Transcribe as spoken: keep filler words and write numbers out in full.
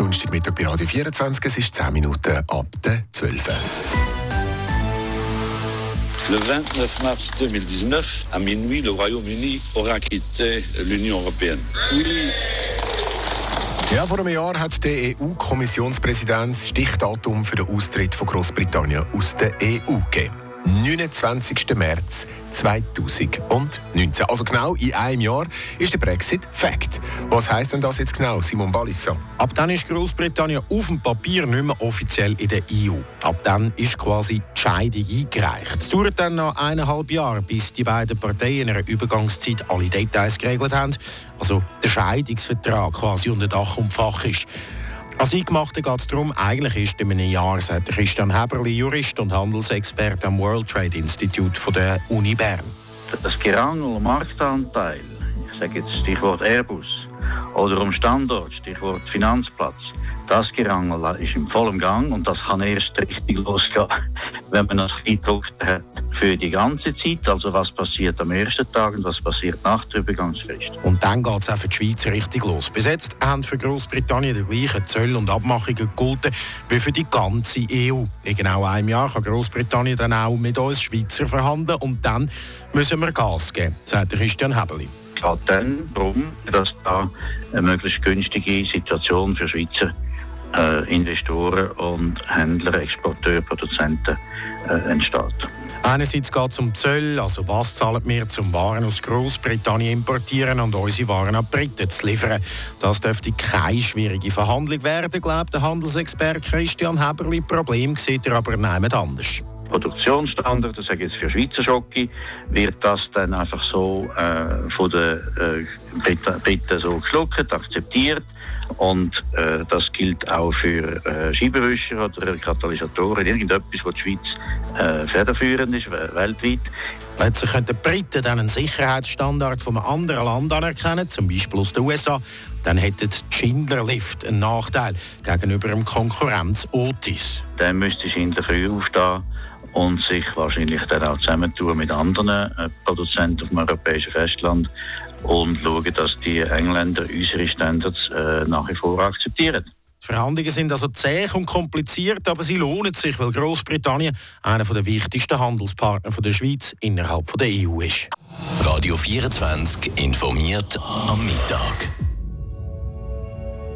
Donnerstagmittag bei Radio vierundzwanzig. Es ist zehn Minuten ab der zwölf. Le vingt-neuf mars deux mille dix-neuf, à minuit, le Royaume-Uni aura quitté l'Union européenne. Oui. Ja, vor einem Jahr hat der E U-Kommissionspräsident das Stichdatum für den Austritt von Großbritannien aus der E U gegeben. neunundzwanzigsten März zweitausendneunzehn. Also genau in einem Jahr ist der Brexit Fakt. Was heisst denn das jetzt genau, Simon Ballissa? Ab dann ist Großbritannien auf dem Papier nicht mehr offiziell in der E U. Ab dann ist quasi die Scheidung eingereicht. Es dauert dann noch eineinhalb Jahre, bis die beiden Parteien in einer Übergangszeit alle Details geregelt haben. Also der Scheidungsvertrag quasi unter Dach und Fach ist. Als Eingemachte geht es darum, eigentlich ist in einem Jahr, sagt Christian Häberli, Jurist und Handelsexperte am World Trade Institute von der Uni Bern. Das Gerangel um Marktanteil, ich sage jetzt Stichwort Airbus, oder um Standort, Stichwort Finanzplatz, das Gerangel ist im vollen Gang und das kann erst richtig losgehen, wenn man das eingedruckt hat für die ganze Zeit. Also was passiert am ersten Tag und was passiert nach der Übergangsfrist. Und dann geht es auch für die Schweiz richtig los. Bis jetzt haben für Großbritannien die gleichen Zölle und Abmachungen gegolten wie für die ganze E U. In genau einem Jahr kann Großbritannien dann auch mit uns Schweizer verhandeln und dann müssen wir Gas geben, sagt Christian Häberli. Es geht dann darum, dass da eine möglichst günstige Situation für Schweizer äh, Investoren und Händler, Exporteure, Produzenten äh, entsteht. Einerseits geht es um Zölle, also was zahlen wir, um Waren aus Großbritannien importieren und unsere Waren an die Briten zu liefern. Das dürfte keine schwierige Verhandlung werden, glaubt der Handelsexperte Christian Häberli. Problem sieht er aber niemand anders. Produktionsstandard, das sage ich jetzt für Schweizer Schoki, wird das dann einfach so äh, von den äh, Briten, Briten so geschluckt, akzeptiert. Und äh, das gilt auch für äh, Scheibenwischer oder Katalysatoren, irgendetwas, wo die Schweiz äh, federführend ist, weltweit. Plötzlich können die Briten dann einen Sicherheitsstandard von einem anderen Land anerkennen, zum Beispiel aus den U S A. Dann hätte die Schindler Lift einen Nachteil gegenüber dem Konkurrenz Otis. Dann müsste Schindler früh aufstehen und sich wahrscheinlich dann auch zusammentun mit anderen äh, Produzenten auf dem europäischen Festland und schauen, dass die Engländer unsere Standards äh, nach wie vor akzeptieren. Die Verhandlungen sind also zäh und kompliziert, aber sie lohnen sich, weil Großbritannien einer der wichtigsten Handelspartner der Schweiz innerhalb der E U ist. Radio vierundzwanzig informiert am Mittag.